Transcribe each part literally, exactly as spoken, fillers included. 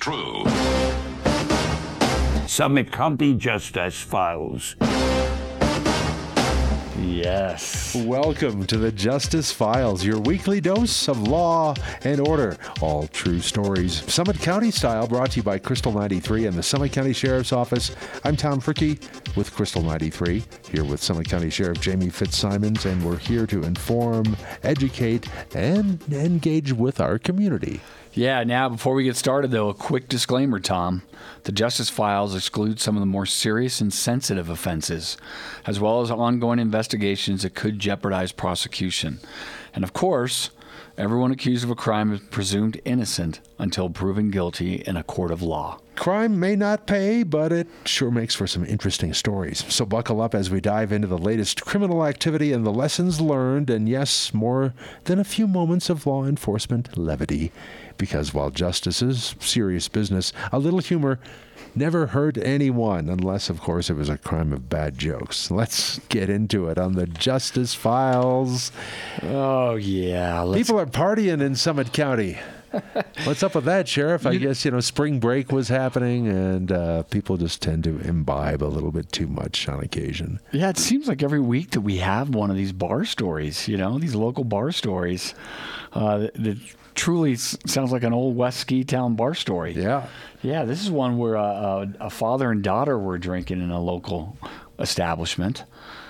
true. Summit County Justice Files. Yes. Welcome to the Justice Files, your weekly dose of law and order. All true stories, Summit County style, brought to you by Crystal ninety-three and the Summit County Sheriff's Office. I'm Tom Fricke with Crystal ninety-three, here with Summit County Sheriff Jamie Fitzsimons, and we're here to inform, educate, and engage with our community. Yeah, now before we get started, though, a quick disclaimer, Tom. The Justice Files exclude some of the more serious and sensitive offenses, as well as ongoing investigations that could jeopardize prosecution. And of course, everyone accused of a crime is presumed innocent until proven guilty in a court of law. Crime may not pay, but it sure makes for some interesting stories. So buckle up as we dive into the latest criminal activity and the lessons learned, and yes, more than a few moments of law enforcement levity. Because while justice is serious business, a little humor never hurt anyone, unless, of course, it was a crime of bad jokes. Let's get into it on the Justice Files. Oh, yeah. Let's... People are partying in Summit County. What's up with that, Sheriff? I you, guess, you know, spring break was happening, and uh, people just tend to imbibe a little bit too much on occasion. Yeah, it seems like every week that we have one of these bar stories, you know, these local bar stories uh, that, that truly sounds like an old West Ski Town bar story. Yeah. Yeah, this is one where uh, a father and daughter were drinking in a local establishment,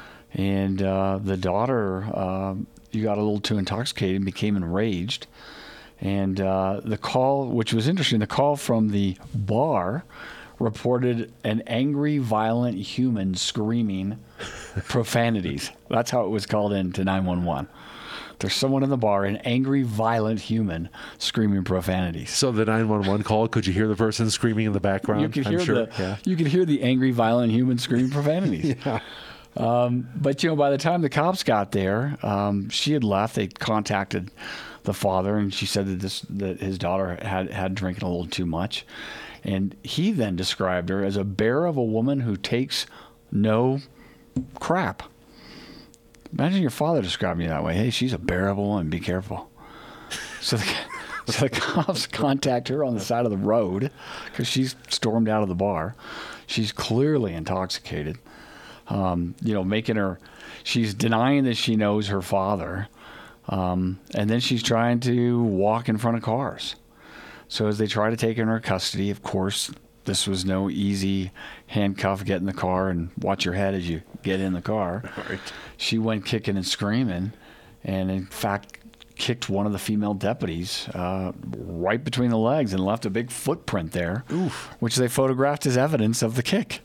and uh, the daughter, uh, you got a little too intoxicated and became enraged. And uh, the call, which was interesting, the call from the bar reported an angry, violent human screaming profanities. That's how it was called into nine one one. There's someone in the bar, an angry, violent human screaming profanities. So the nine one one call, could you hear the person screaming in the background? You could hear, I'm sure. the, yeah. you could hear the angry, violent human screaming profanities. yeah. Um, but, you know, by the time the cops got there, um, she had left. They contacted the father, and she said that this that his daughter had, had drinking a little too much. And he then described her as a bear of a woman who takes no crap. Imagine your father describing you that way. Hey, she's a bear of a woman. Be careful. So the, so the cops contact her on the side of the road because she's stormed out of the bar. She's clearly intoxicated. Um, you know, making her, she's denying that she knows her father. Um, and then she's trying to walk in front of cars. So as they try to take her in her custody, of course, this was no easy handcuff, get in the car and watch your head as you get in the car. Right. She went kicking and screaming, and in fact kicked one of the female deputies uh, right between the legs and left a big footprint there, Oof. which they photographed as evidence of the kick.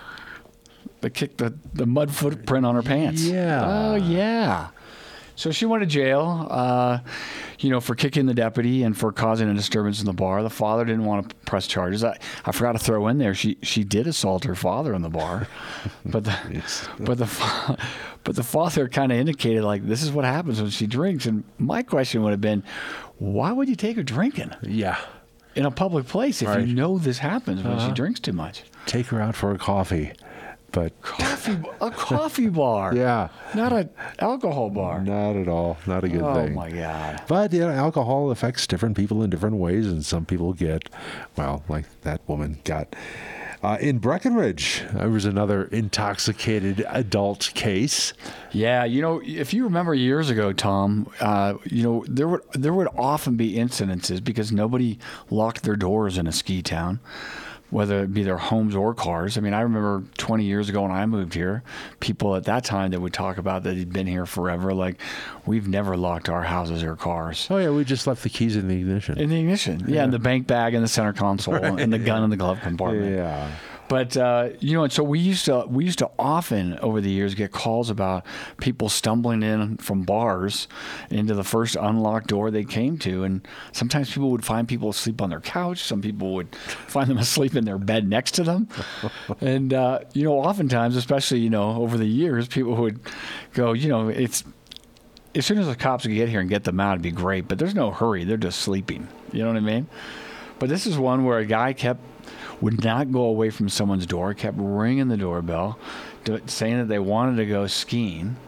The kick, the, the mud footprint on her pants. Yeah. Oh, yeah. So she went to jail, uh, you know, for kicking the deputy and for causing a disturbance in the bar. The father didn't want to press charges. I, I forgot to throw in there, she she did assault her father in the bar, but the yes. but the but the father kind of indicated like this is what happens when she drinks. And my question would have been, why would you take her drinking? Yeah. In a public place if right. you know this happens when uh-huh. she drinks too much? Take her out for a coffee. But coffee, a coffee bar. Yeah. Not an alcohol bar. Not at all. Not a good oh, thing. Oh, my God. But, you know, alcohol affects different people in different ways, and some people get, well, like that woman got. Uh, in Breckenridge, there was another intoxicated adult case. Yeah, you know, if you remember years ago, Tom, uh, you know, there would there would often be incidences because nobody locked their doors in a ski town, whether it be their homes or cars. I mean, I remember twenty years ago when I moved here, people at that time that would talk about that had been here forever, like, we've never locked our houses or cars. Oh, yeah, we just left the keys in the ignition. In the ignition, yeah, yeah and the bank bag in the center console, right. and the gun in the glove compartment. Yeah. But, uh, you know, and so we used to we used to often over the years get calls about people stumbling in from bars into the first unlocked door they came to. And sometimes people would find people asleep on their couch. Some people would find them asleep in their bed next to them. And, uh, you know, oftentimes, especially, you know, over the years, people would go, you know, it's as soon as the cops could get here and get them out, it'd be great. But there's no hurry. They're just sleeping. You know what I mean? But this is one where a guy kept would not go away from someone's door, kept ringing the doorbell, saying that they wanted to go skiing.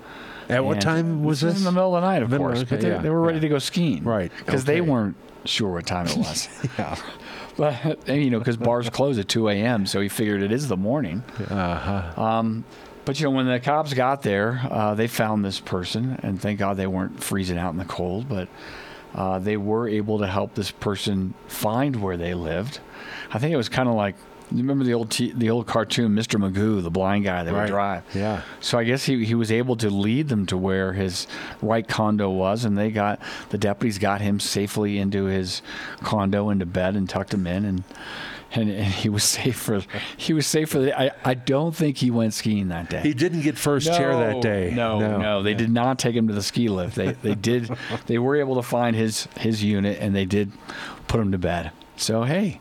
At what And time was this? this? In the middle of the night, of Middle- course. okay, but they, yeah, they were ready yeah. to go skiing. Right, Because they okay. weren't sure what time it was. Yeah. But, and, you know, because bars close at two a.m., so he figured it is the morning. Uh-huh. Um, but, you know, when the cops got there, uh, they found this person, and thank God they weren't freezing out in the cold, but uh, they were able to help this person find where they lived. I think it was kind of like, you remember the old t- the old cartoon, Mister Magoo, the blind guy that Right. would drive? Yeah. So I guess he, he was able to lead them to where his right condo was, and they got the deputies got him safely into his condo, into bed, and tucked him in, and and, and he was safe for he was safe for the. I, I don't think he went skiing that day. He didn't get first chair that day. No, no, no. They did not take him to the ski lift. They they did. They were able to find his his unit, and they did put him to bed. So hey.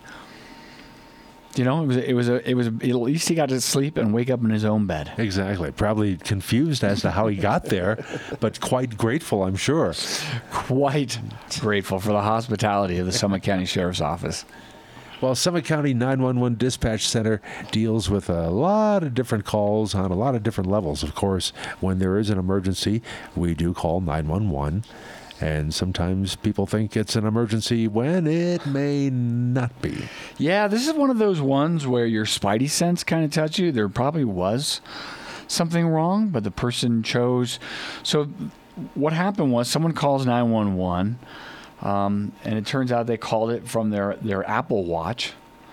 You know, it was it was a it was a, at least he got to sleep and wake up in his own bed. Exactly. Probably confused as to how he got there, but quite grateful, I'm sure. Quite grateful for the hospitality of the Summit County Sheriff's Office. Well, Summit County nine one one Dispatch Center deals with a lot of different calls on a lot of different levels. Of course, when there is an emergency, we do call nine one one. And sometimes people think it's an emergency when it may not be. Yeah, this is one of those ones where your spidey sense kind of tells you there probably was something wrong, but the person chose. So what happened was someone calls nine one one, um, and it turns out they called it from their, their Apple Watch.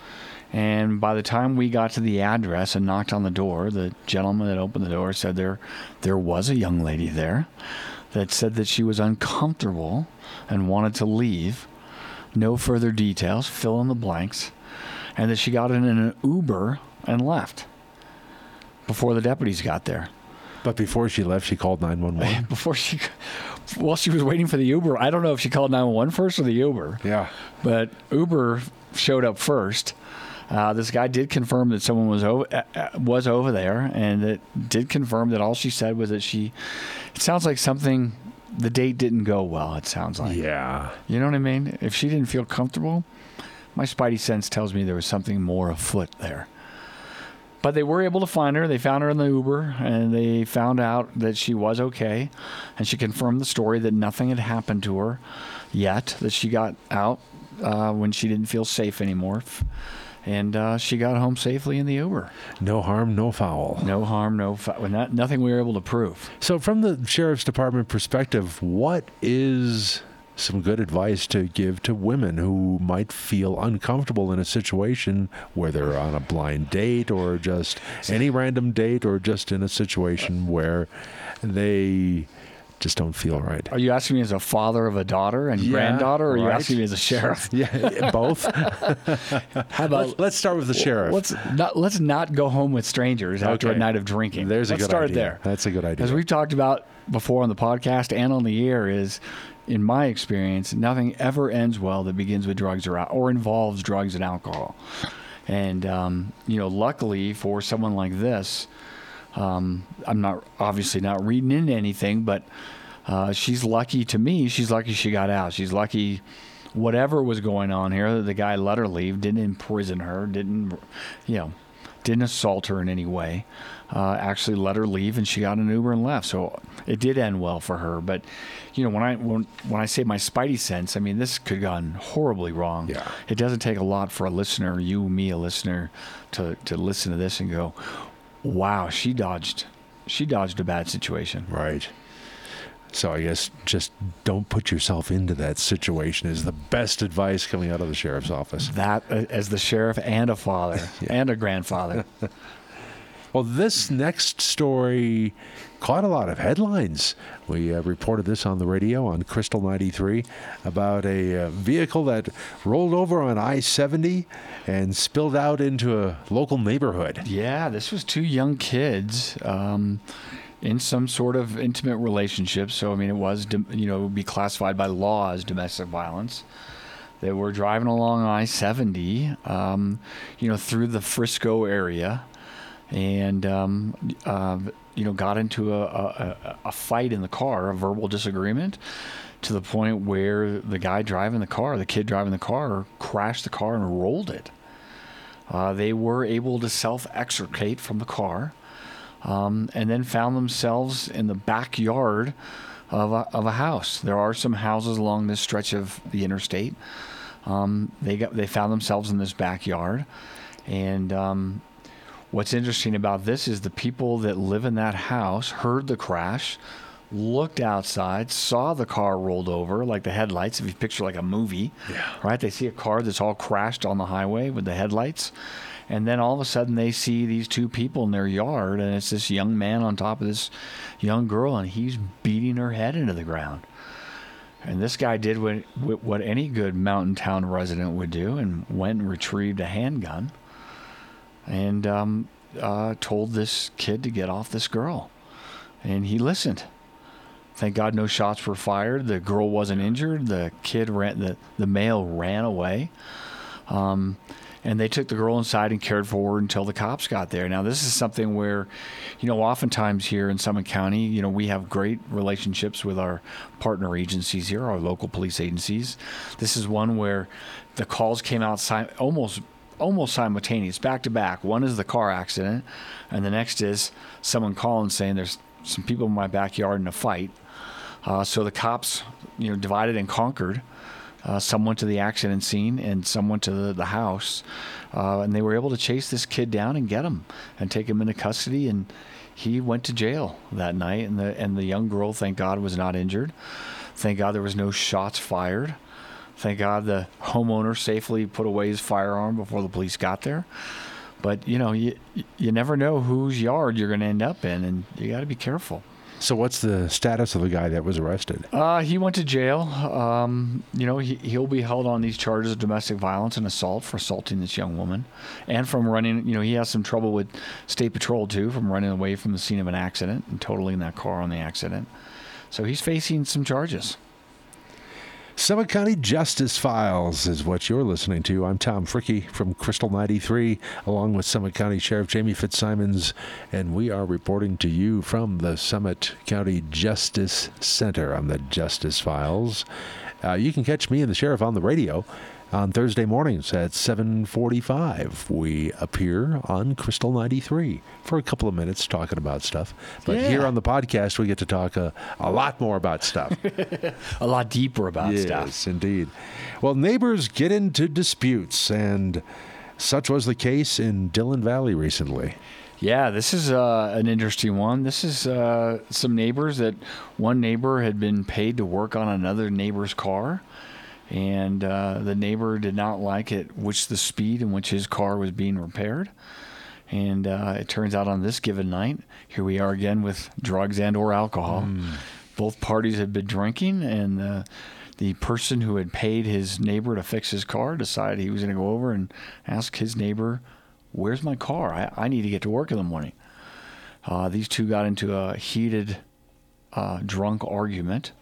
And by the time we got to the address and knocked on the door, the gentleman that opened the door said there there was a young lady there that said that she was uncomfortable and wanted to leave. No further details, fill in the blanks, and that she got in an Uber and left before the deputies got there. But before she left, she called nine one one. Before she, while she was waiting for the Uber, I don't know if she called nine one one first or the Uber. Yeah. But Uber showed up first. Uh, this guy did confirm that someone was over uh, was over there, and it did confirm that all she said was that she. It sounds like something. The date didn't go well. It sounds like. Yeah. You know what I mean? If she didn't feel comfortable, my spidey sense tells me there was something more afoot there. But they were able to find her. They found her in the Uber, and they found out that she was okay, and she confirmed the story that nothing had happened to her yet. That she got out uh, when she didn't feel safe anymore. And uh, she got home safely in the Uber. No harm, no foul. No harm, no foul. Not, nothing we were able to prove. So from the Sheriff's Department perspective, what is some good advice to give to women who might feel uncomfortable in a situation where they're on a blind date or just any random date or just in a situation where they just don't feel right? Are you asking me as a father of a daughter and Yeah, granddaughter, or are you right. asking me as a sheriff? Yeah, both. How about Let's, let's start with the sheriff. Let's not let's not go home with strangers after Okay. a night of drinking. There's a let's good start idea. there. That's a good idea. As we've talked about before on the podcast and on the air, is in my experience, nothing ever ends well that begins with drugs or or involves drugs and alcohol. And um, you know, luckily for someone like this, um, I'm not obviously not reading into anything, but uh, she's lucky. To me, she's lucky she got out. She's lucky. Whatever was going on here, the guy let her leave, didn't imprison her, didn't, you know, didn't assault her in any way. Uh, actually let her leave, and she got an Uber and left. So it did end well for her. But you know, when I when when I say my spidey sense, I mean this could have gone horribly wrong. Yeah. It doesn't take a lot for a listener, you, me, a listener, to to listen to this and go, "Wow, she dodged, she dodged a bad situation." Right. So I guess just don't put yourself into that situation is the best advice coming out of the sheriff's office. That uh, as the sheriff and a father and a grandfather. Well, this next story caught a lot of headlines. We uh, reported this on the radio on Crystal ninety-three about a uh, vehicle that rolled over on I seventy and spilled out into a local neighborhood. Yeah, this was two young kids um, in some sort of intimate relationship. So, I mean, it was, dom- you know, it would be classified by law as domestic violence. They were driving along I seventy, um, you know, through the Frisco area, and, um, uh, you know, got into a, a, a fight in the car, a verbal disagreement, to the point where the guy driving the car, the kid driving the car, crashed the car and rolled it. Uh, they were able to self-extricate from the car. um, and then found themselves in the backyard of a, of a house. There are some houses along this stretch of the interstate. Um, they got they found themselves in this backyard, and um, what's interesting about this is the people that live in that house heard the crash, looked outside, saw the car rolled over, like the headlights. If you picture like a movie, Yeah. right? They see a car that's all crashed on the highway with the headlights. And then all of a sudden they see these two people in their yard, and it's this young man on top of this young girl, and he's beating her head into the ground. And this guy did what, what any good mountain town resident would do, and went and retrieved a handgun and um, uh, told this kid to get off this girl. And he listened. Thank God no shots were fired. The girl wasn't injured. The kid ran, the, the male ran away. Um, and they took the girl inside and cared for her until the cops got there. Now, this is something where, you know, oftentimes here in Summit County, you know, we have great relationships with our partner agencies here, our local police agencies. This is one where the calls came out si- almost almost simultaneous, back to back. One is the car accident, and the next is someone calling saying there's some people in my backyard in a fight. Uh, so the cops, you know, divided and conquered. Uh, some went to the accident scene and some went to the, the house. Uh, and they were able to chase this kid down and get him and take him into custody. And he went to jail that night. And the, and the young girl, thank God, was not injured. Thank God there was no shots fired. Thank God the homeowner safely put away his firearm before the police got there. But, you know, you, you never know whose yard you're going to end up in, and you got to be careful. So what's the status of the guy that was arrested? Uh, he went to jail. Um, you know, he, he'll be held on these charges of domestic violence and assault for assaulting this young woman. And from running, you know, he has some trouble with State Patrol, too, from running away from the scene of an accident and totaling that car on the accident. So he's facing some charges. Summit County Justice Files is what you're listening to. I'm Tom Fricke from Crystal ninety-three, along with Summit County Sheriff Jamie Fitzsimons, and we are reporting to you from the Summit County Justice Center on the Justice Files. Uh, you can catch me and the sheriff on the radio on Thursday mornings at seven forty-five. We appear on Crystal ninety-three for a couple of minutes talking about stuff. But Yeah. here on the podcast, we get to talk a, a lot more about stuff. A lot deeper about yes, stuff. Yes, indeed. Well, neighbors get into disputes, and such was the case in Dillon Valley recently. Yeah, this is uh, an interesting one. This is uh, some neighbors that one neighbor had been paid to work on another neighbor's car. And uh, the neighbor did not like it, which the speed in which his car was being repaired. And uh, it turns out on this given night, here we are again with drugs and or alcohol. Mm. Both parties had been drinking, and uh, the person who had paid his neighbor to fix his car decided he was going to go over and ask his neighbor, where's my car? I, I need to get to work in the morning. Uh, these two got into a heated, uh, drunk argument.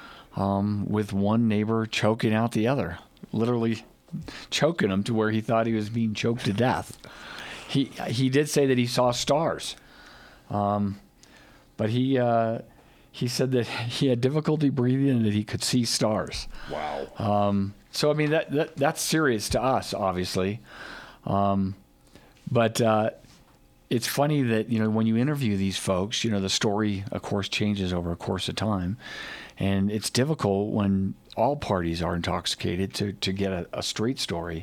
Um, with one neighbor choking out the other, literally choking him to where he thought he was being choked to death. He he did say that he saw stars, um, but he uh, he said that he had difficulty breathing and that he could see stars. Wow. Um, so I mean that, that that's serious to us, obviously, um, but uh, it's funny that, you know, when you interview these folks, you know, the story, of course, changes over a course of time. And it's difficult when all parties are intoxicated to, to get a, a straight story.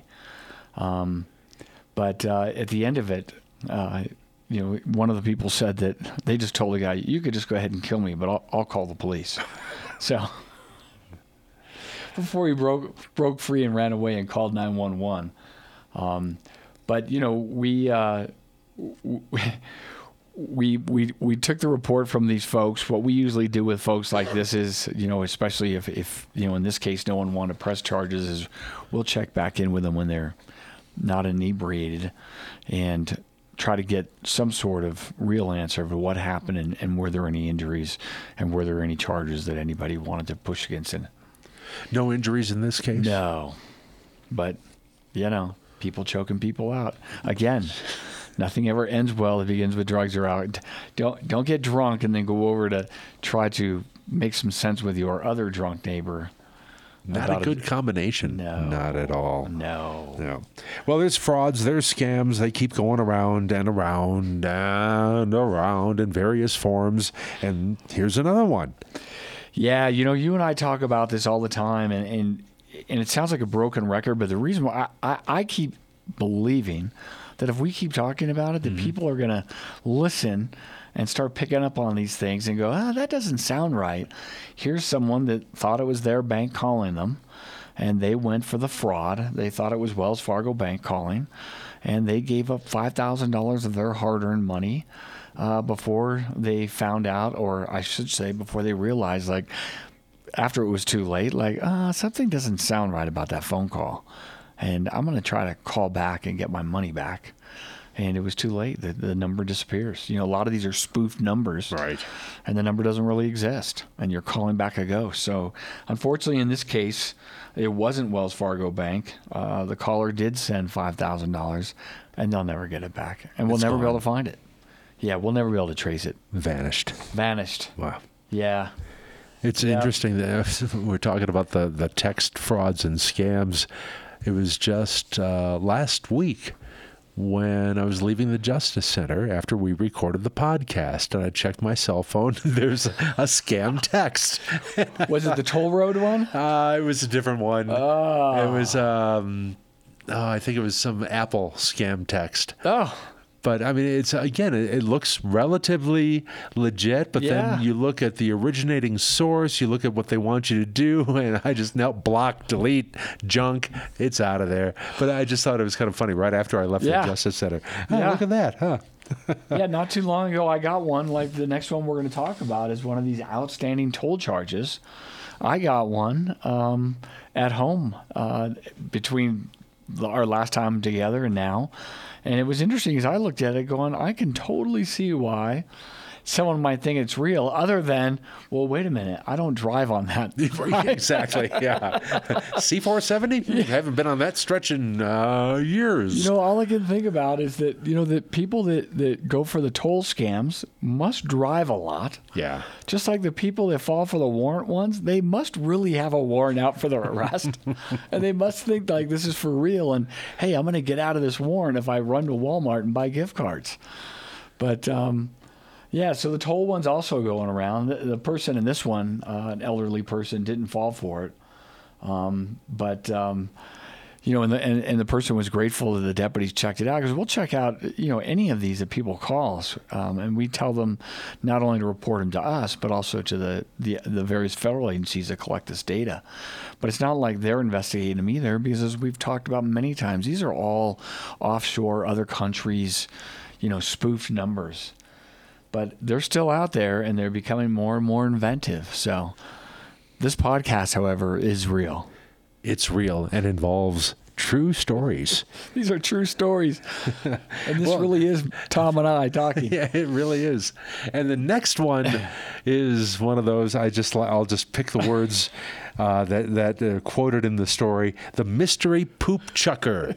Um, but uh, at the end of it, uh, you know, one of the people said that they just told the guy, you could just go ahead and kill me, but I'll, I'll call the police. So before he broke broke free and ran away and called nine one one. Um, but, you know, we... Uh, we We, we we took the report from these folks. What we usually do with folks like this is, you know, especially if, if you know, in this case, no one wanted to press charges, is we'll check back in with them when they're not inebriated and try to get some sort of real answer of what happened and, and were there any injuries and were there any charges that anybody wanted to push against it. No injuries in this case? No. But, you know, people choking people out. Again, nothing ever ends well. It begins with drugs or out. Don't don't get drunk and then go over to try to make some sense with your other drunk neighbor. Not a good combination. No. Not at all. No. No. Well, there's frauds, there's scams. They keep going around and around and around in various forms. And here's another one. Yeah, you know, you and I talk about this all the time, and and, and it sounds like a broken record, but the reason why I, I, I keep believing that if we keep talking about it, that mm-hmm. people are going to listen and start picking up on these things and go, ah, that doesn't sound right. Here's someone that thought it was their bank calling them, and they went for the fraud. They thought it was Wells Fargo Bank calling, and they gave up five thousand dollars of their hard-earned money uh, before they found out, or I should say before they realized, like, after it was too late, like, uh, something doesn't sound right about that phone call, and I'm going to try to call back and get my money back. And it was too late. The, the number disappears. You know, a lot of these are spoofed numbers. Right. And the number doesn't really exist. And you're calling back a ghost. So, unfortunately, in this case, it wasn't Wells Fargo Bank. Uh, the caller did send five thousand dollars, and they'll never get it back. And we'll It's never gone. be able to find it. Yeah, we'll never be able to trace it. Vanished. Vanished. Wow. Yeah. It's Yeah. interesting that we're talking about the, the text frauds and scams. It was just uh, last week when I was leaving the Justice Center after we recorded the podcast, and I checked my cell phone. There's a scam text. Was it the toll road one? Uh, it was a different one. Oh. It was, um, oh, I think it was some Apple scam text. Oh. But, I mean, it's again, it, it looks relatively legit, but Yeah. then you look at the originating source, you look at what they want you to do, and I just knelt block, delete, junk, it's out of there. But I just thought it was kind of funny right after I left Yeah. the Justice Center. Oh, Yeah. look at that, huh? Yeah, not too long ago, I got one. Like the next one we're going to talk about is one of these outstanding toll charges. I got one um, at home uh, between the, our last time together and now. And it was interesting because I looked at it going, I can totally see why someone might think it's real, other than, well, wait a minute, I don't drive on that. Exactly, yeah. C four seventy? Yeah. Haven't been on that stretch in uh, years. You know, all I can think about is that, you know, that people that, that go for the toll scams must drive a lot. Yeah. Just like the people that fall for the warrant ones, they must really have a warrant out for their arrest. And they must think like this is for real. And, hey, I'm going to get out of this warrant if I run to Walmart and buy gift cards. But, um, yeah, so the toll one's also going around. The, the person in this one, uh, an elderly person, didn't fall for it. Um, but, um, you know, and the, and, and the person was grateful that the deputies checked it out, because we'll check out, you know, any of these that people call us. Um, and we tell them not only to report them to us, but also to the, the, the various federal agencies that collect this data. But it's not like they're investigating them either, because as we've talked about many times, these are all offshore, other countries, you know, spoofed numbers. But they're still out there, and they're becoming more and more inventive. So this podcast, however, is real. It's real and involves true stories. These are true stories. And this Well, really is Tom and I talking. Yeah, it really is. And the next one is one of those, I just, I'll just pick the words uh, that, that are quoted in the story. The mystery poop chucker.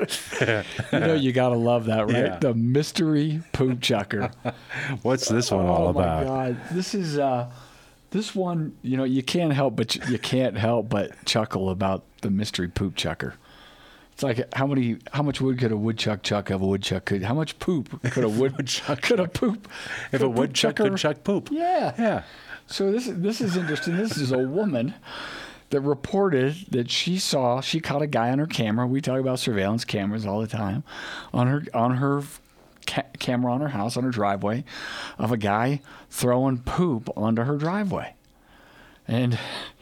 You know, you got to love that, right? Yeah. The mystery poop chucker. What's this one all Oh, about? my God. This is, uh, this one, you know, you can't help but, you can't help but chuckle about the mystery poop chucker. It's like how many, how much wood could a woodchuck chuck if a woodchuck could? How much poop could a woodchuck could a poop? If could a poop woodchuck chucker- could chuck poop. Yeah. Yeah. So this this is interesting. This is a woman that reported that she saw she caught a guy on her camera. We talk about surveillance cameras all the time, on her on her ca- camera on her house, on her driveway, of a guy throwing poop onto her driveway, and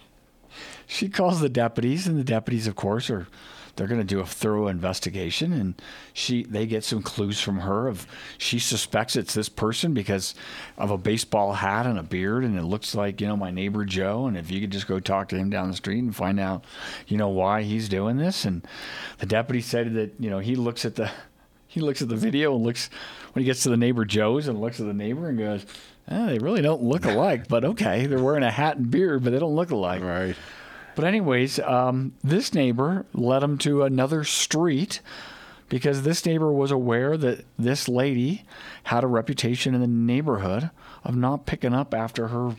she calls the deputies, and the deputies, of course, are. They're going to do a thorough investigation, and she they get some clues from her of she suspects it's this person because of a baseball hat and a beard, and it looks like, you know, my neighbor Joe. And if you could just go talk to him down the street and find out, you know, why he's doing this. And the deputy said that, you know, he looks at the he looks at the video and looks when he gets to the neighbor Joe's and looks at the neighbor and goes, eh, they really don't look alike, but okay, they're wearing a hat and beard, but they don't look alike. Right. But anyways, um, this neighbor led him to another street because this neighbor was aware that this lady had a reputation in the neighborhood of not picking up after her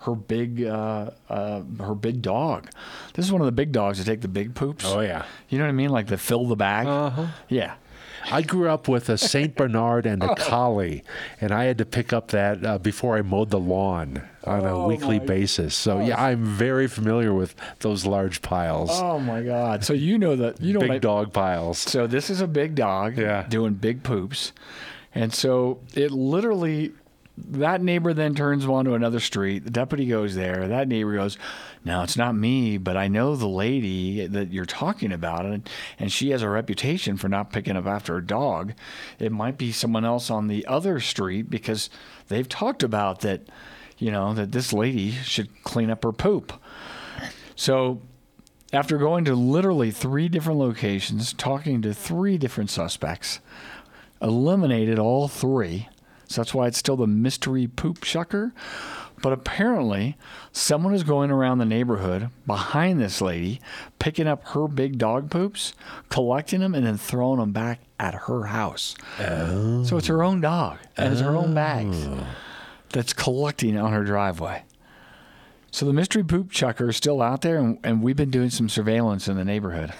her big uh, uh, her big dog. This is one of the big dogs that take the big poops. Oh, yeah. You know what I mean? Like they fill the bag. Uh-huh. Yeah. I grew up with a Saint Bernard and a collie, and I had to pick up that uh, before I mowed the lawn on a Oh, weekly my basis. So, yeah, I'm very familiar with those large piles. Oh my God! So you know that you know Big what I- dog piles. So this is a big dog Yeah. doing big poops. And so it literally, that neighbor then turns onto another street. The deputy goes there. That neighbor goes, no, it's not me, but I know the lady that you're talking about, and, and she has a reputation for not picking up after her dog. It might be someone else on the other street because they've talked about that, you know, that this lady should clean up her poop. So after going to literally three different locations, talking to three different suspects, eliminated all three. So that's why it's still the mystery poop shucker. But apparently, someone is going around the neighborhood behind this lady, picking up her big dog poops, collecting them, and then throwing them back at her house. Oh. So it's her own dog, and it's her own bags that's collecting on her driveway. So the mystery poop chucker is still out there, and, and we've been doing some surveillance in the neighborhood.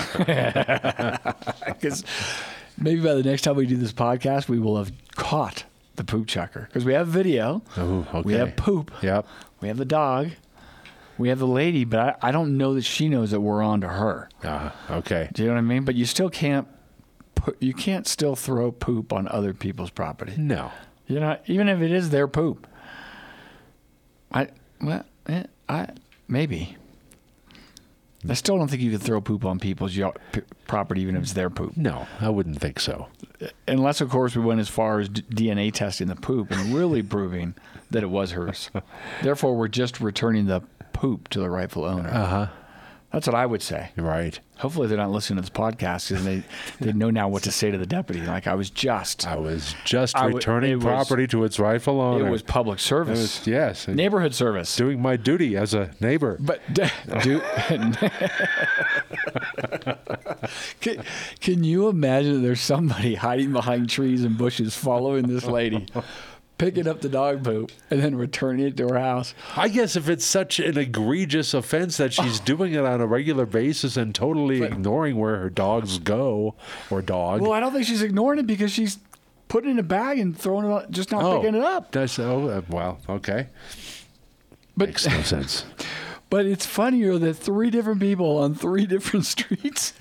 Because maybe by the next time we do this podcast, we will have caught the poop chucker. Because we have video, Oh, okay. we have poop, Yep. we have the dog, we have the lady, but I, I don't know that she knows that we're on to her. Uh, okay. Do you know what I mean? But you still can't put, you can't still throw poop on other people's property. No. You know, even if it is their poop. I well, eh, I maybe. I still don't think you could throw poop on people's y- p- property, even if it's their poop. No, I wouldn't think so. Unless, of course, we went as far as d- D N A testing the poop and really proving that it was hers. Therefore, we're just returning the poop to the rightful owner. Uh huh. That's what I would say. Right. Hopefully, they're not listening to this podcast because they, they know now what to say to the deputy. Like, I was just. I was just I w- returning it was- property to its rightful owner. It was public It service. was- yes. Neighborhood service. Doing my duty as a neighbor. But do, can, can you imagine that there's somebody hiding behind trees and bushes following this lady, picking up the dog poop and then returning it to her house? I guess if it's such an egregious offense that she's doing it on a regular basis and totally But- ignoring where her dogs go or dog. Well, I don't think she's ignoring it because she's putting it in a bag and throwing it, on, just not Oh, picking it up. That's, oh, uh, well, okay. But Makes no sense. but it's funnier that three different people on three different streets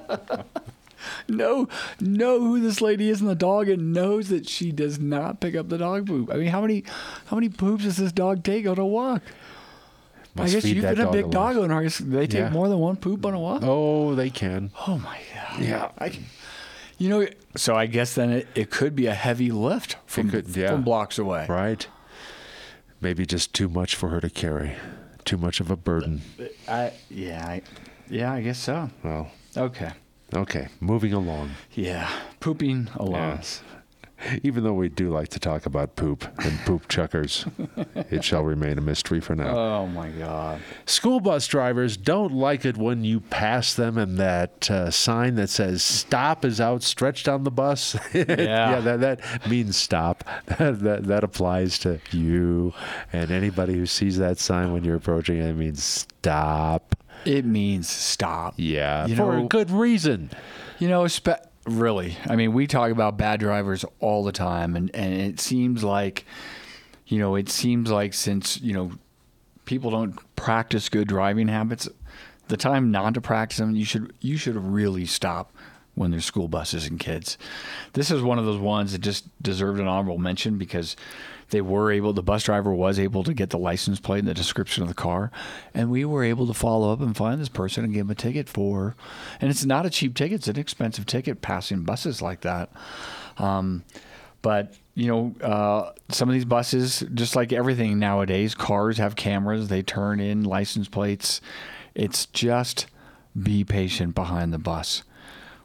know know who this lady is and the dog, and knows that she does not pick up the dog poop. I mean, how many how many poops does this dog take on a walk? Must I guess feed you've that been a dog big lot. dog owner. I guess they take Yeah. more than one poop on a walk. Oh, they can. Oh my God! Yeah. I, you know, so I guess then it, it could be a heavy lift from could, yeah. from blocks away. Right. Maybe just too much for her to carry. Too much of a burden. I yeah I, yeah I guess so. Well, Okay. okay. Moving along. Yeah, pooping alone. Yes. Even though we do like to talk about poop and poop chuckers, it shall remain a mystery for now. Oh my God. School bus drivers don't like it when you pass them and that uh, sign that says stop is outstretched on the bus. yeah, that, that means stop. That, that, that applies to you and anybody who sees that sign when you're approaching it. It means stop. It means stop. Yeah, You for know- a good reason. You know, spe- really. I mean, we talk about bad drivers all the time, and, and it seems like, you know, it seems like since, you know, people don't practice good driving habits, the time not to practice them, you should you should really stop when there's school buses and kids. This is one of those ones that just deserved an honorable mention because they were able, the bus driver was able to get the license plate and the description of the car, and we were able to follow up and find this person and give him a ticket for, and it's not a cheap ticket, it's an expensive ticket passing buses like that. Um, but, you know, uh, some of these buses, just like everything nowadays, cars have cameras, they turn in license plates. It's just be patient behind the bus.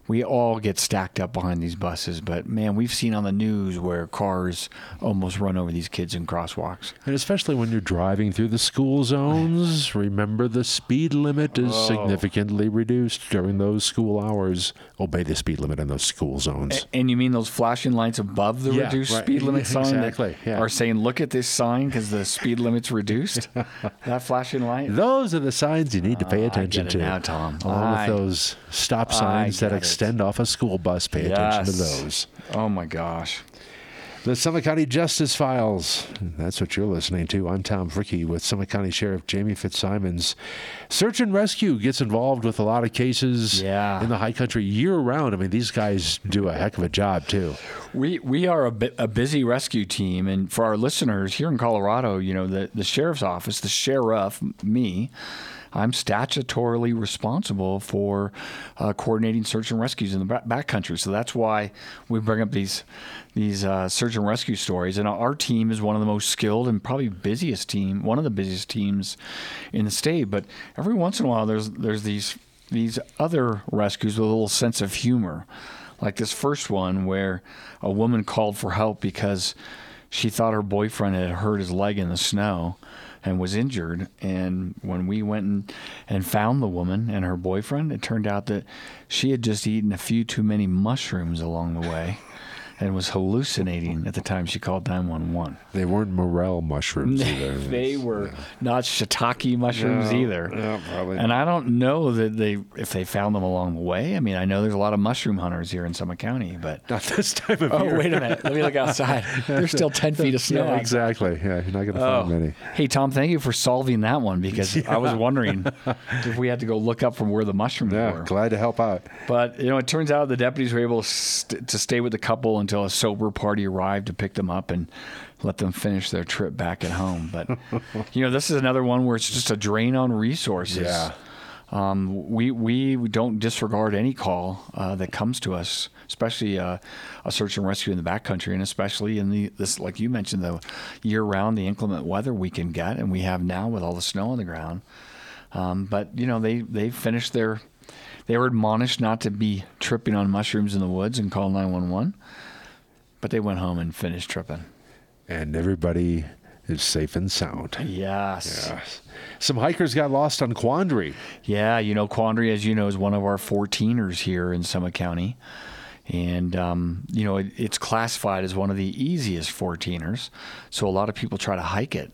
we all get stacked up behind these buses, but man, we've seen on the news where cars almost run over these kids in crosswalks. And especially when you're driving through the school zones, remember the speed limit is Oh. significantly reduced during those school hours. Obey the speed limit in those school zones. And you mean those flashing lights above the Yeah, reduced right. speed limit sign Exactly, that yeah. are saying, look at this sign because the speed limit's reduced? That flashing light? Those are the signs you need to pay Ah, I attention get it to. now, Tom. Along I- with those stop signs that get it. extend off a school bus, pay attention to Yes. those. Oh, my gosh. The Summit County Justice Files. That's what you're listening to. I'm Tom Fricky with Summit County Sheriff Jamie Fitzsimons. Search and Rescue gets involved with a lot of cases Yeah. in the high country year round. I mean, these guys do a heck of a job, too. We we are a, bi- a busy rescue team, and for our listeners here in Colorado, you know, the, the sheriff's office, the sheriff, me, I'm statutorily responsible for uh, coordinating search and rescues in the back backcountry. So that's why we bring up these these uh, search and rescue stories. And our team is one of the most skilled and probably busiest team, one of the busiest teams in the state. But every once in a while, there's there's these these other rescues with a little sense of humor. Like this first one where a woman called for help because she thought her boyfriend had hurt his leg in the snow and was injured. And when we went and, and found the woman and her boyfriend, it turned out that she had just eaten a few too many mushrooms along the way and was hallucinating at the time she called nine one one. They weren't morel mushrooms either. They were not shiitake mushrooms No, either. no, probably And I don't know that they if they found them along the way. I mean, I know there's a lot of mushroom hunters here in Summit County, but Not this time of oh, year. wait a minute. Let me look outside. There's still ten feet of snow. Yeah, outside. exactly. Yeah, you're not going to Oh. find many. Hey, Tom, thank you for solving that one because I was wondering if we had to go look up from where the mushrooms Yeah, were. glad to help out. But, you know, it turns out the deputies were able to, st- to stay with the couple until a sober party arrived to pick them up and let them finish their trip back at home. But, you know, this is another one where it's just a drain on resources. Yeah. Um, we, we don't disregard any call uh, that comes to us, especially uh, a search and rescue in the backcountry, and especially in the this, like you mentioned, the year-round, the inclement weather we can get, and we have now with all the snow on the ground. Um, but you know, they they finished their, they were admonished not to be tripping on mushrooms in the woods and call nine one one, but they went home and finished tripping. And everybody is safe and sound. Yes. Yes. Some hikers got lost on Quandary. Yeah, you know, Quandary, as you know, is one of our fourteeners here in Summit County. And, um, you know, it, it's classified as one of the easiest fourteeners. So a lot of people try to hike it.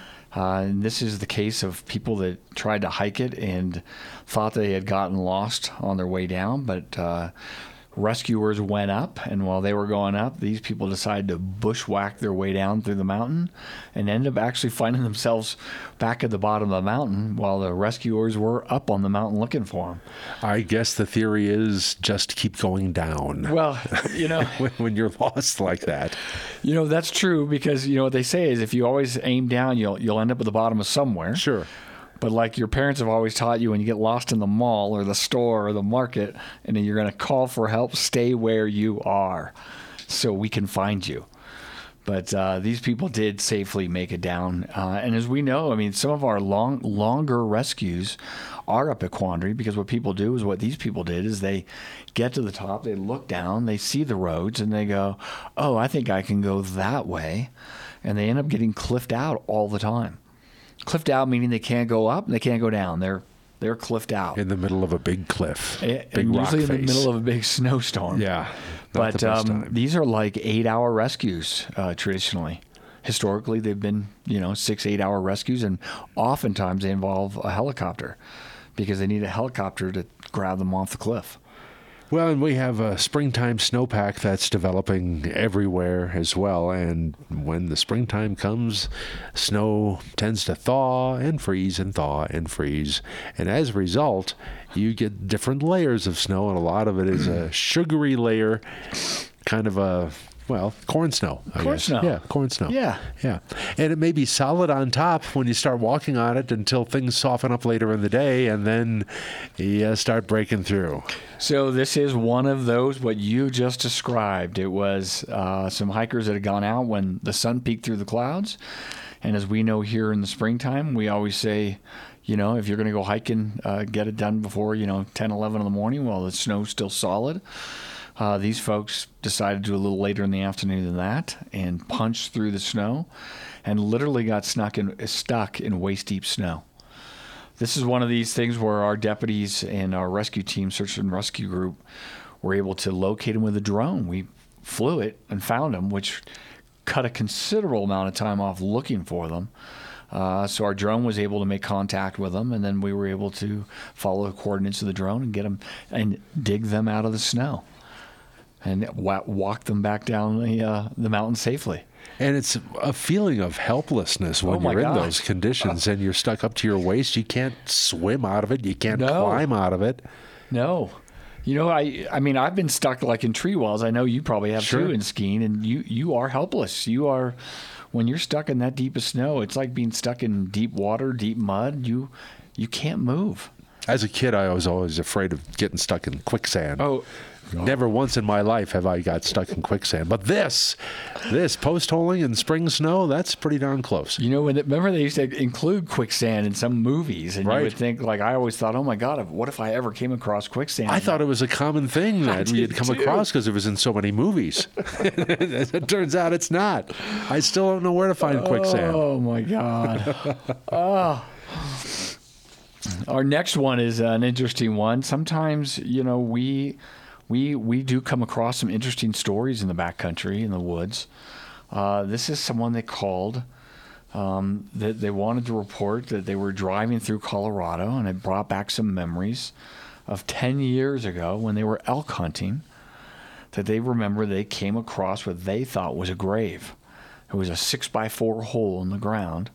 Uh, and this is the case of people that tried to hike it and thought they had gotten lost on their way down, but uh, rescuers went up, and while they were going up, these people decided to bushwhack their way down through the mountain and ended up actually finding themselves back at the bottom of the mountain while the rescuers were up on the mountain looking for them. I guess the theory is just keep going down. Well, you know, when, when you're lost like that. you know that's true because you know what they say is if you always aim down, you'll you'll end up at the bottom of somewhere. Sure. But like your parents have always taught you, when you get lost in the mall or the store or the market, and then you're going to call for help, stay where you are so we can find you. But uh, these people did safely make it down. Uh, and as we know, I mean, some of our long, longer rescues are up at Quandary because what people do is what these people did is they get to the top, they look down, they see the roads, and they go, oh, I think I can go that way. And they end up getting cliffed out all the time. Cliffed out meaning they can't go up and they can't go down. They're they're cliffed out. In the middle of a big cliff. A- big and rock usually in the face. middle of a big snowstorm. Yeah. Not But the best um, time. these are like eight-hour rescues uh, traditionally. Historically, they've been, you know, six, eight-hour rescues, and oftentimes they involve a helicopter because they need a helicopter to grab them off the cliff. Well, and we have a springtime snowpack that's developing everywhere as well. And when the springtime comes, snow tends to thaw and freeze and thaw and freeze. And as a result, you get different layers of snow, and a lot of it is a sugary layer, kind of a, well, corn snow. I Corn guess. snow. Yeah, corn snow. Yeah. Yeah. And it may be solid on top when you start walking on it until things soften up later in the day, and then you start breaking through. So this is one of those, what you just described. It was uh, some hikers that had gone out when the sun peeked through the clouds. And as we know here in the springtime, we always say, you know, if you're going to go hiking, uh, get it done before, you know, ten, eleven in the morning while the snow's still solid. Uh, these folks decided to do a little later in the afternoon than that and punched through the snow and literally got snuck in, stuck in waist-deep snow. This is one of these things where our deputies and our rescue team, search and rescue group, were able to locate them with a drone. We flew it and found them, which cut a considerable amount of time off looking for them. Uh, so our drone was able to make contact with them, and then we were able to follow the coordinates of the drone and get them and dig them out of the snow and wa- walk them back down the uh, the mountain safely. And it's a feeling of helplessness when Oh my you're in gosh. those conditions and you're stuck up to your waist. You can't swim out of it. You can't No. climb out of it. No. You know, I I mean, I've been stuck like in tree walls. I know you probably have Sure. too in skiing, and you, you are helpless. You are, when you're stuck in that deep of snow, it's like being stuck in deep water, deep mud. You you can't move. As a kid, I was always afraid of getting stuck in quicksand. Oh, Never once in my life have I got stuck in quicksand. But this, this post-holing in spring snow, that's pretty darn close. you know, when remember they used to include quicksand in some movies, and Right. you would think, like, I always thought, oh my God, what if I ever came across quicksand? I thought it was a common thing that we had did come too. across because it was in so many movies. As it turns out, it's not. I still don't know where to find quicksand. Oh my God. oh. Our next one is an interesting one. Sometimes, you know, we we we do come across some interesting stories in the backcountry, in the woods. Uh, this is someone they called. Um, that they wanted to report that they were driving through Colorado, and it brought back some memories of ten years ago when they were elk hunting. That they remember they came across what they thought was a grave. It was a six by four hole in the ground.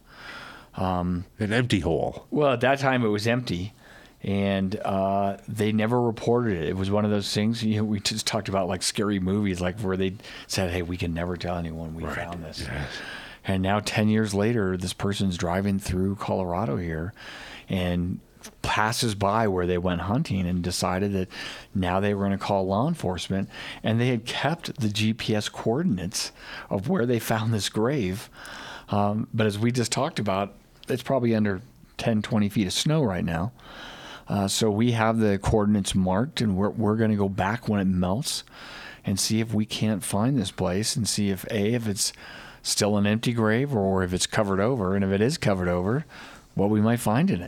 An empty hole. Well, at that time it was empty, and uh, they never reported it. It was one of those things, you know, we just talked about, like scary movies, like where they said, "Hey, we can never tell anyone we found this." Yes. And now, ten years later, this person's driving through Colorado here, and passes by where they went hunting and decided that now they were going to call law enforcement, and they had kept the G P S coordinates of where they found this grave. Um, but as we just talked about, it's probably under ten, twenty feet of snow right now. Uh, so we have the coordinates marked, and we're, we're going to go back when it melts and see if we can't find this place, and see if, A, if it's still an empty grave, or if it's covered over. And if it is covered over, what we might find in it.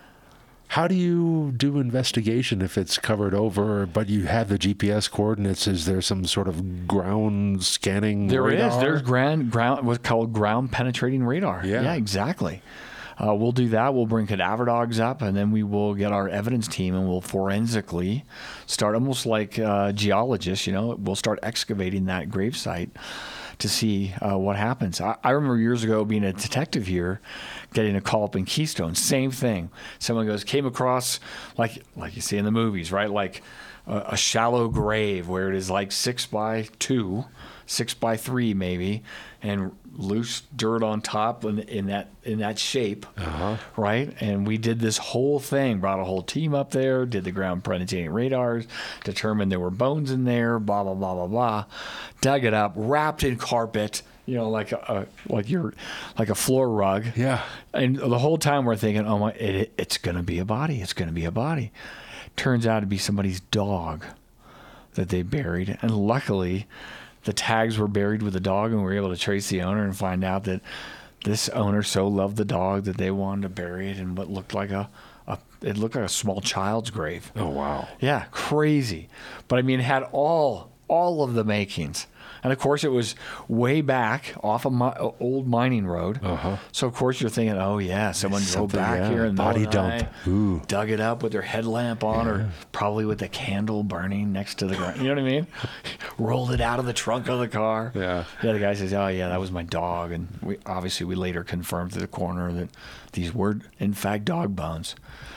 How do you do investigation if it's covered over, but you have the G P S coordinates? Is there some sort of ground scanning There is. radar? There's ground, ground, what's called ground penetrating radar. Yeah. Yeah, exactly. Uh, we'll do that. We'll bring cadaver dogs up, and then we will get our evidence team, and we'll forensically start, almost like uh, geologists, you know, we'll start excavating that gravesite to see uh, what happens. I, I remember years ago being a detective here, getting a call up in Keystone. Same thing. Someone goes, came across, like like you see in the movies, right? Like a, a shallow grave where it is like six by two, six by three maybe, and loose dirt on top in, in that in that shape, Uh-huh. right? And we did this whole thing, brought a whole team up there, did the ground penetrating radars, determined there were bones in there, blah blah blah blah blah, dug it up, wrapped in carpet, you know, like a, a like your like a floor rug. Yeah. And the whole time we're thinking, oh my, it, it's going to be a body. It's going to be a body. Turns out to be somebody's dog that they buried, and luckily, the tags were buried with the dog, and we were able to trace the owner and find out that this owner so loved the dog that they wanted to bury it in what looked like a, a it looked like a small child's grave. Oh, wow. Yeah, crazy. But I mean, it had all all of the makings. And of course, it was way back off a mi- old mining road. Uh-huh. So of course, you're thinking, oh yeah, someone drove Something, back yeah, here and body dump. Ooh. dug it up with their headlamp on, or probably with the candle burning next to the ground. You know what I mean? Rolled it out of the trunk of the car. Yeah. Yeah. The guy says, oh yeah, that was my dog, and we obviously we later confirmed to the coroner that these were in fact dog bones.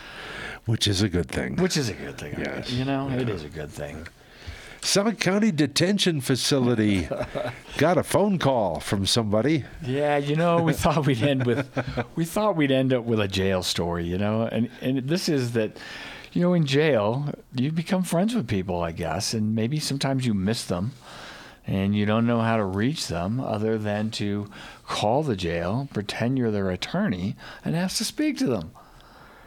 Which is a good thing. Which is a good thing. I Yes. guess. You know, it is a good thing. Summit County Detention Facility got a phone call from somebody. Yeah, you know, we thought we'd end with, we thought we'd end up with a jail story, you know, and and this is that, you know, in jail you become friends with people, I guess, and maybe sometimes you miss them, and you don't know how to reach them other than to call the jail, pretend you're their attorney, and ask to speak to them.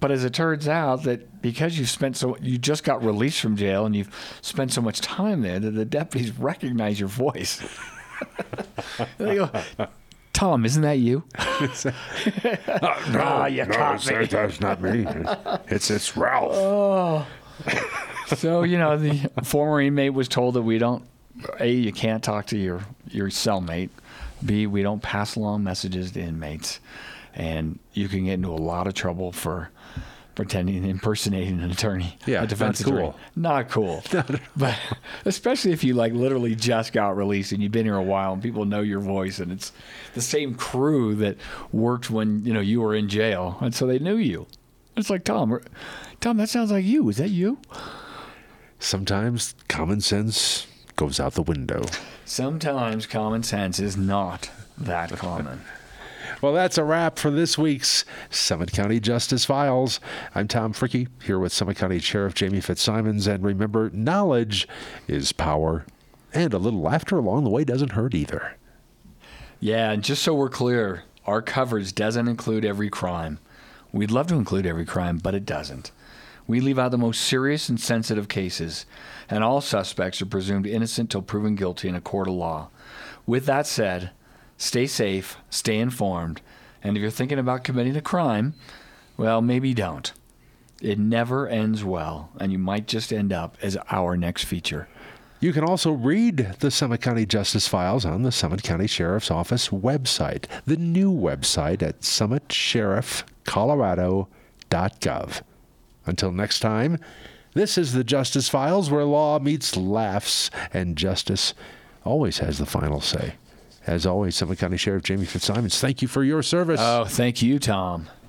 But as it turns out, that because you've spent so, you just got released from jail and you've spent so much time there, that the deputies recognize your voice. They go, Tom, isn't that you? oh, no, Ah, you no, caught me. that's not me. It's it's Ralph. Oh. So, you know, the former inmate was told that we don't, A, you can't talk to your, your cellmate. B, we don't pass along messages to inmates. And you can get into a lot of trouble for pretending, impersonating an attorney. Yeah, a defense not cool. attorney. Not cool. But especially if you like literally just got released and you've been here a while and people know your voice and it's the same crew that worked when, you know, you were in jail. And so they knew you. It's like, Tom, Tom, that sounds like you. Is that you? Sometimes common sense goes out the window. Sometimes common sense is not that common. Well, that's a wrap for this week's Summit County Justice Files. I'm Tom Fricke, here with Summit County Sheriff Jamie Fitzsimons. And remember, knowledge is power, and a little laughter along the way doesn't hurt either. Yeah, and just so we're clear, our coverage doesn't include every crime. We'd love to include every crime, but it doesn't. We leave out the most serious and sensitive cases, and all suspects are presumed innocent till proven guilty in a court of law. With that said, stay safe, stay informed, and if you're thinking about committing a crime, well, maybe don't. It never ends well, and you might just end up as our next feature. You can also read the Summit County Justice Files on the Summit County Sheriff's Office website, the new website at summit sheriff colorado dot gov. Until next time, this is the Justice Files, where law meets laughs, and justice always has the final say. As always, Summit County Sheriff Jamie Fitzsimons, thank you for your service. Oh, thank you, Tom.